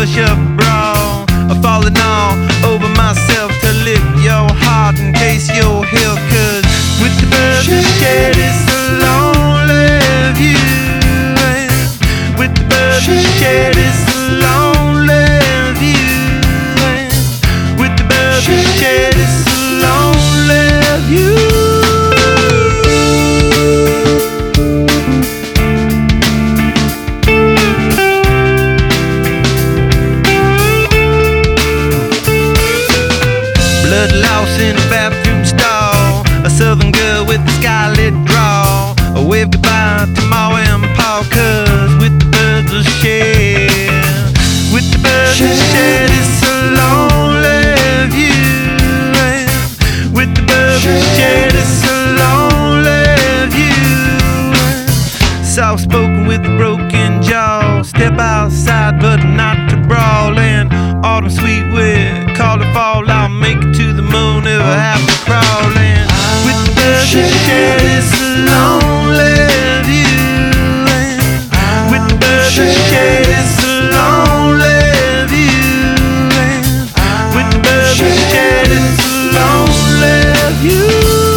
push-up bra, falling all over myself to lift your heart in case you're here. 'Cause with the birds that shed, it's a lonely view. And with the birds that shed, it's a lonely view. And with the birds that shed, it's a lonely view. Blood lost in a bathroom stall, a southern girl with a skylit draw, a wave goodbye to Ma and Pa. 'Cause with the birds that shed, with the birds that shed, it's a lonely view. And with the birds that shed, it's a lonely view. Soft spoken with a broken jaw, step outside but not to brawl. And autumn sweet wind, call it fall, I'll make it to the moon if I have to crawl. And with the birds that shed, it's a lonely view. And with the birds that shed, it's a lonely view. And with the birds that shed, it's a lonely view.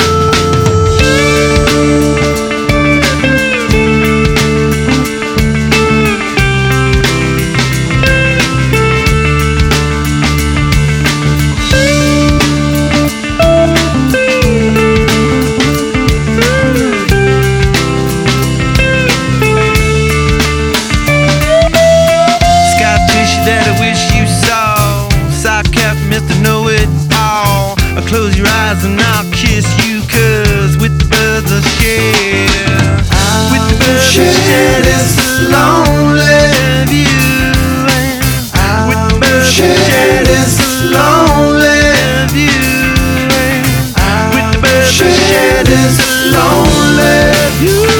That I wish you saw, sock cap, Mr. Know-It-All. Close your eyes and I'll kiss you. 'Cause with the birds that shed, with the birds that shed, it's a lonely view. And with the birds that shed, it's a lonely view. And with the birds that shed, it's a lonely view.